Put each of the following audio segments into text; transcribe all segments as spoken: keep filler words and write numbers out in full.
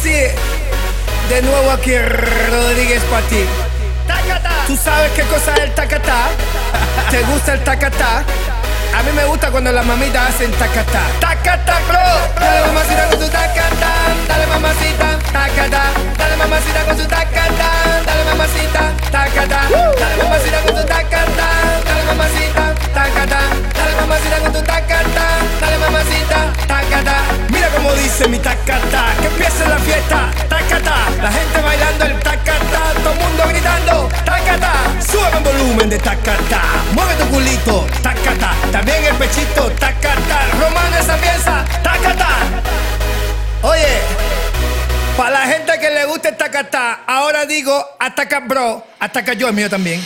sí, de nuevo aquí Rodríguez para ti. ¿Tú sabes qué cosa es el tacatá? ¿Te gusta el tacatá? A mí me gusta cuando las mamitas hacen tacatá. Tacatá, bro. Dale mamacita con su tacatá. Dale mamacita, tacatá. Dale mamacita con su tacatá. Dale mamacita, tacatá. Dale mamacita con su tacatá. Dale mamacita, tacatá. Dale mamacita con tu tacatá. Dale mamacita, tacatá. Mira cómo dice mi tacatá. Que empiece la fiesta, tacatá. La gente bailando el tacatá. Todo el mundo gritando, tacatá. Sube el volumen de tacatá. Mueve tu culito, tacatá. También el pechito, tacatá. Romano esa pieza, tacatá. Oye, para la gente que le gusta el tacatá, ahora digo ataca bro, ataca yo, el mío también.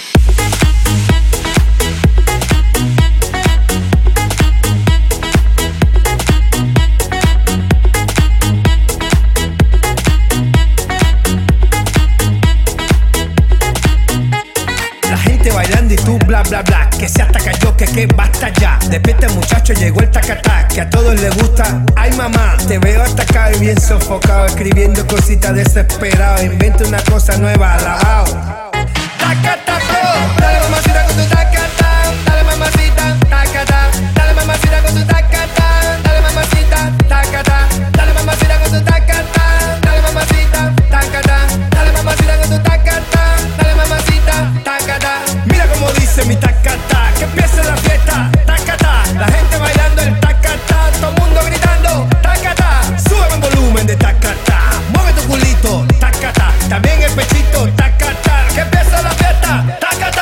Bailando y tú bla bla bla, que se ataca yo, que que basta ya. Despierta muchacho, llegó el tacatá, que a todos les gusta. Ay mamá, te veo atacado y bien sofocado, escribiendo cositas desesperado. Inventa una cosa nueva, alabao. Tacatá, bro, dale mamacita con tu tacatá. Dale mamacita, tacatá. Dale mamacita con tu tacatá. Dale mamacita, tacatá. Dale mamacita con tu tacatá. Dale mamacita, tacatá. Dale mamacita con tu tacatá. Dale mamacita, tacatá. Mira como dice mi tacatá, que empiece la fiesta, tacatá. La gente bailando el tacatá, todo el mundo gritando, tacatá. Sube el volumen de tacatá, mueve tu culito, tacatá. También el pechito, tacatá. Que empiece la fiesta, tacatá.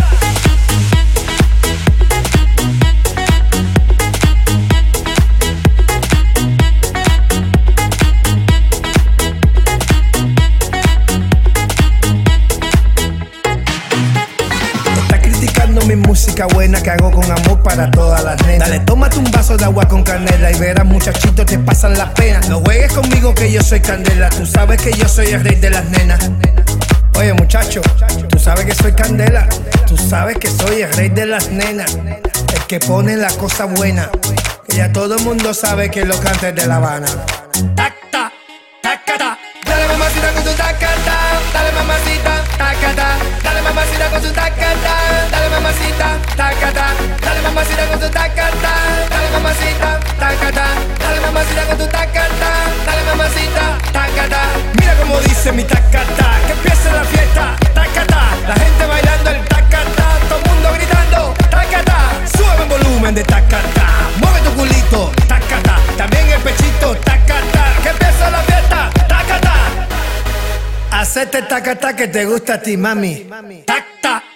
Mi música buena que hago con amor para todas las nenas. Dale, tómate un vaso de agua con canela y verás muchachitos te pasan las penas. No juegues conmigo que yo soy candela, tú sabes que yo soy el rey de las nenas. Oye muchacho, tú sabes que soy candela, tú sabes que soy el rey de las nenas. El que pone la cosa buena, que ya todo el mundo sabe que lo canta es de La Habana. Tacta, tacata. Dale mamacita con tu tacata. Dale mamacita, tacata. Dale mamacita con tu tacata. Dale mamacita, tacata. Dale mamacita con tu tacata. Dale mamacita, tacata. Dale mamacita con tu tacata. Dale mamacita, tacata. Mira como dice mi tacata, que empiece la fiesta, tacata. La gente bailando el tacata, todo el mundo gritando, tacata. Sube el volumen de tacata, mueve tu culito, tacata. También el pechito, tacata. Que empiece la fiesta, tacata. Hacete tacata que te gusta a ti, mami. Tacta.